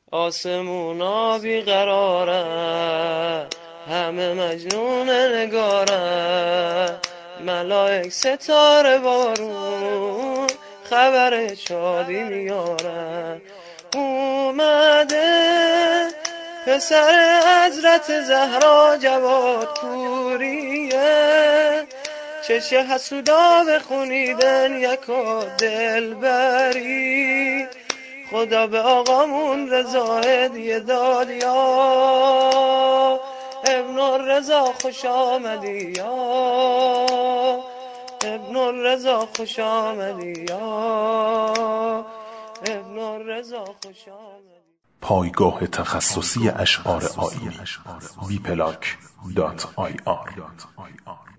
آسمونا بیقراره، همه مجنون نگاره، ملائک ستاره بارون خبر شادی میاره. اومده پسر حضرت زهرا جواد کوریه، چشه حسودا بخونیدن یکا دلبری، خدا به آقامون رضا هدیه داد یا ابن الرضا خوش آمدی، یا ابن الرضا خوش آمدی، یا ابن الرضا خوش آمدی. پایگاه تخصصی اشعار آیینی wplac.ir